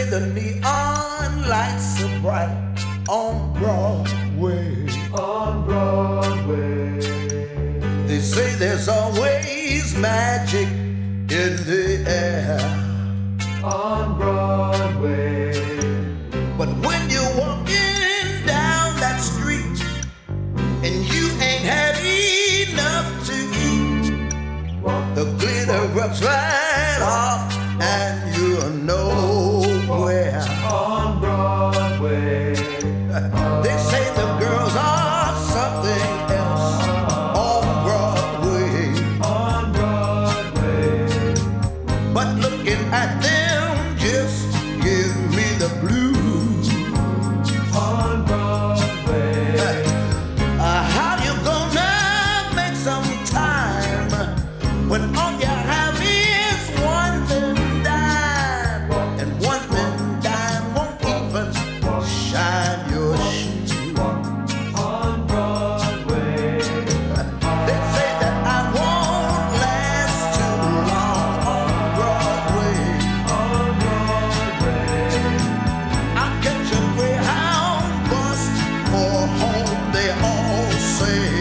the neon lights so bright on Broadway. On Broadway. They say there's always magic in the air. On Broadway. But when you're walking down that street and you ain't had enough to eat, the glitter rubs right off and you're nowhere. On Broadway. They say the girls are something else on Broadway. On Broadway. But looking at them just give me the blues. On Broadway. How you gonna make some time when all you have is one thin dime, and one thin dime won't even shine your shoe? On Broadway. They say that I won't last too long on Broadway. On Broadway. I'll catch a Greyhound bus for home, they all say.